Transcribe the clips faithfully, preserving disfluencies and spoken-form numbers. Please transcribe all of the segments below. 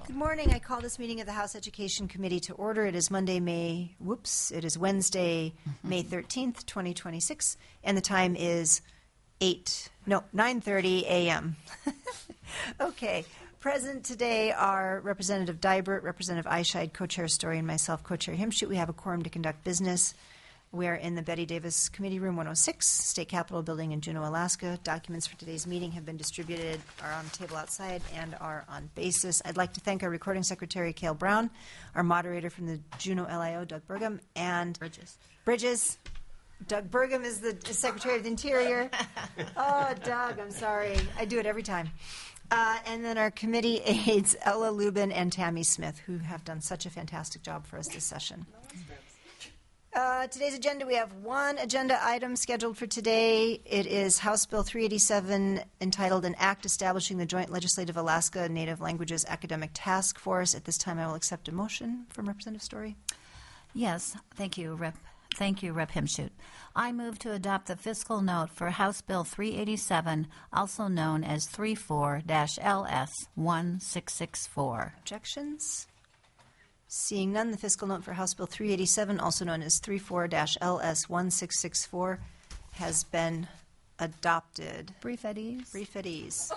Good morning. I call this meeting of the House Education Committee to order. It is Monday, May, whoops, it is Wednesday, May thirteenth, twenty twenty-six, and the time is eight, no, nine thirty a.m. Okay. Present today are Representative Dybert, Representative Eichscheid, Co-Chair Story, and myself, Co-Chair Himschoot. We have a quorum to conduct business. We are in the Betty Davis Committee Room one oh six, State Capitol Building in Juneau, Alaska. Documents for today's meeting have been distributed, are on the table outside, and are on basis. I'd like to thank our recording secretary, Cale Brown, our moderator from the Juneau L I O, Doug Burgum, and Bridges. Bridges. Doug Burgum is the is Secretary of the Interior. Oh, Doug, I'm sorry. I do it every time. Uh, and then our committee aides, Ella Lubin and Tammy Smith, who have done such a fantastic job for us this session. Uh, today's agenda, we have one agenda item scheduled for today. It is House Bill three eighty-seven, entitled An Act Establishing the Joint Legislative Alaska Native Languages Academic Task Force. At this time, I will accept a motion from Representative Story. Yes, thank you, Rep. Thank you, Rep. Himschoot. I move to adopt the fiscal note for House Bill three eighty-seven, also known as thirty-four L S one six six four. Objections? Seeing none, the fiscal note for House Bill three eighty-seven, also known as thirty-four L S one six six four, has been adopted. Brief at ease. Brief at ease.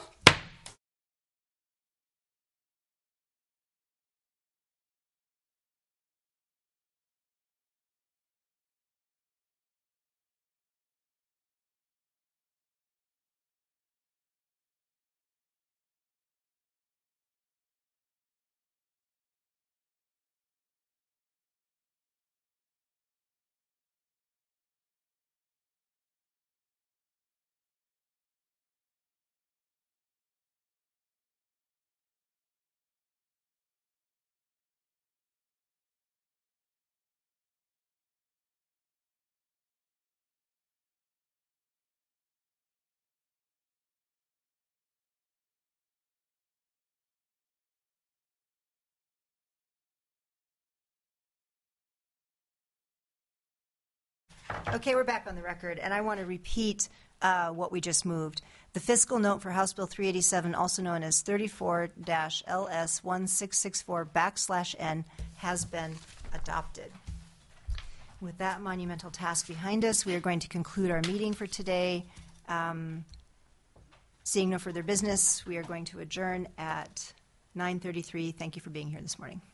Okay, we're back on the record, and I want to repeat uh, what we just moved. The fiscal note for House Bill three eighty-seven, also known as thirty-four L S one six six four backslash N, has been adopted. With that monumental task behind us, we are going to conclude our meeting for today. Um, seeing no further business, we are going to adjourn at nine thirty-three. Thank you for being here this morning.